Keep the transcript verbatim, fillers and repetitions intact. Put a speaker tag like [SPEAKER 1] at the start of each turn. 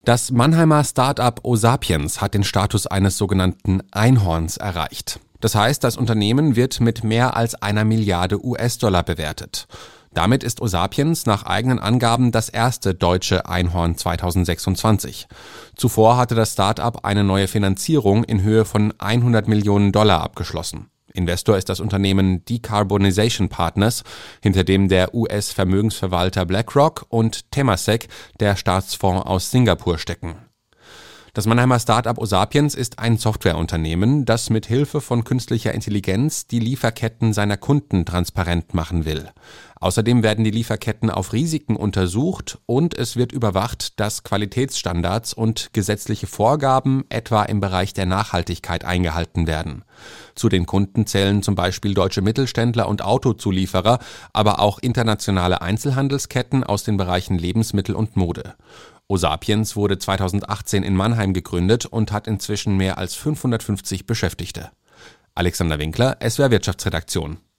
[SPEAKER 1] Das Mannheimer Start-up Osapiens hat den Status eines sogenannten Einhorns erreicht. Das heißt, das Unternehmen wird mit mehr als einer Milliarde U S-Dollar bewertet. Damit ist Osapiens nach eigenen Angaben das erste deutsche Einhorn zweitausendsechsundzwanzig. Zuvor hatte das Start-up eine neue Finanzierung in Höhe von hundert Millionen Dollar abgeschlossen. Investor ist das Unternehmen Decarbonization Partners, hinter dem der U S-Vermögensverwalter BlackRock und Temasek, der Staatsfonds aus Singapur, stecken. Das Mannheimer Start-up Osapiens ist ein Softwareunternehmen, das mit Hilfe von künstlicher Intelligenz die Lieferketten seiner Kunden transparent machen will. Außerdem werden die Lieferketten auf Risiken untersucht und es wird überwacht, dass Qualitätsstandards und gesetzliche Vorgaben etwa im Bereich der Nachhaltigkeit eingehalten werden. Zu den Kunden zählen zum Beispiel deutsche Mittelständler und Autozulieferer, aber auch internationale Einzelhandelsketten aus den Bereichen Lebensmittel und Mode. Osapiens wurde zweitausendachtzehn in Mannheim gegründet und hat inzwischen mehr als fünfhundertfünfzig Beschäftigte. Alexander Winkler, S W R Wirtschaftsredaktion.